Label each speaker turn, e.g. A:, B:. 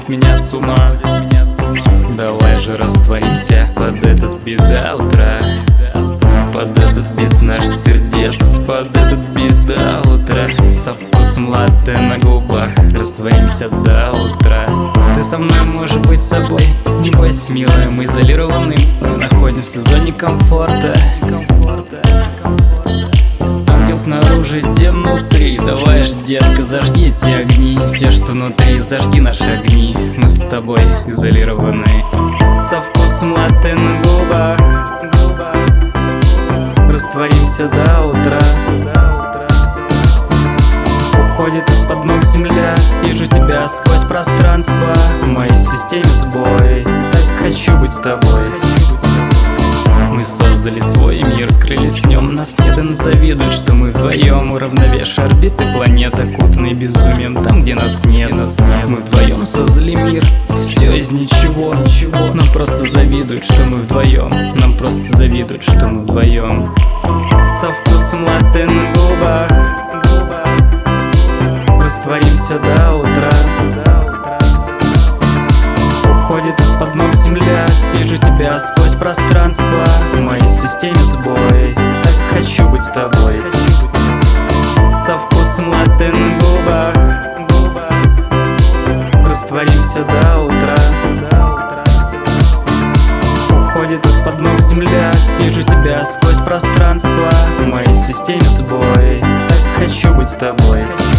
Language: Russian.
A: сводит меня с ума. Давай же растворимся под этот бит до утра, под этот бит наш сердец, под этот бит до утра. Со вкусом латте на губах растворимся до утра. Ты со мной можешь быть собой, не бойся, милая, мы изолированы. Мы находимся в зоне комфорта. Ангел снаружи, дем внутри. Давай ж, детка, зажги эти огни, те, что внутри, зажги наши огни. Мы с тобой изолированы. Со вкусом латте на губах растворимся до утра. Уходит из-под ног земля, вижу тебя сквозь пространство. В моей системе сбой, так хочу быть с тобой. Мы создали свой мир, скрылись в нем, нас нет и завидуют, что мы вдвоем уравновешиваем орбиты планет, окутанные безумием там, где нас нет. Мы вдвоем создали мир, все из ничего. Нам просто завидуют, что мы вдвоем. Нам просто завидуют, что мы вдвоем. Со вкусом латте на губах растворимся до утра. Уходит из-под ног земля, вижу тебя сквозь пространство. В моей системе сбой, так хочу быть с тобой. Со вкусом латте на губах растворимся до утра. Уходит из-под ног земля, вижу тебя сквозь пространство. В моей системе сбой, так хочу быть с тобой.